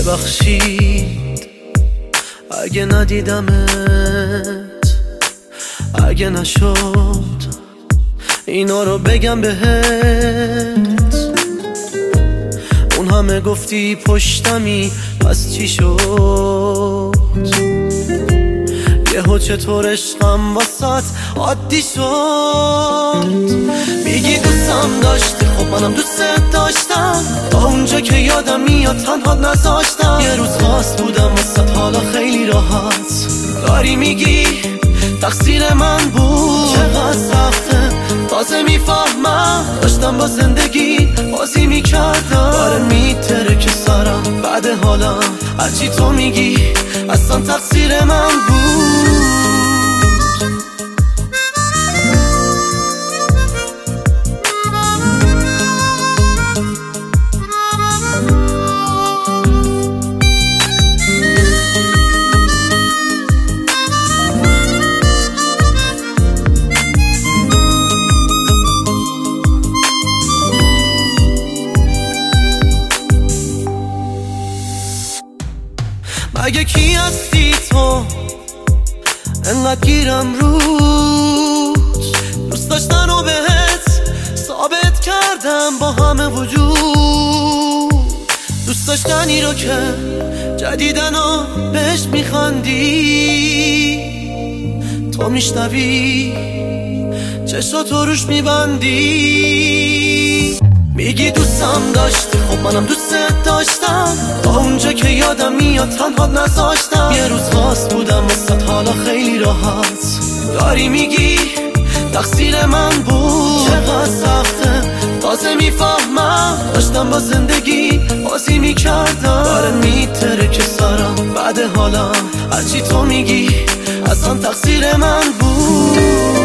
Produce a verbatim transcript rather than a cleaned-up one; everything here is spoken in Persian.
ببخشید اگه ندیدمت، اگه نشد اینا رو بگم بهت. اون همه گفتی پشتمی پس چی شد؟ یهو چطور عشقم واسات عادی شد؟ میگی دوستم داشتی، خب منم دوستت داشتم، تا اونجا که یادم میاد تنها نذاشتم. یه روز خاص بودم واسات، حالا خیلی راحت داری میگی تقصیر من بود. چقدر سخته تازه میفهمم، داشتم با زندگی بازی میکردم. باره میتره که سرم بعد حالم، هرچی تو میگی اصلا تقصیر من بود. اگه کی هستی تو انقدر گیرم روش، دوست داشتن و بهت ثابت کردم با همه وجود. دوست داشتنی رو که جدیدن و بهش میخندی، تو میشنوی چشاتو روش میبندی. میگی دوستم داشتی، خب منم دوستت داشتم، تا اونجا که یادم میاد تنها نذاشتم. یه روز خاص بودم واسات، حالا خیلی راحت داری میگی تقصیر من بود. چقدر سخته تازه میفهمم، داشتم با زندگی بازی میکردم. باره میتره که سرم بعد حالم، هرچی تو میگی اصلا تقصیر من بود.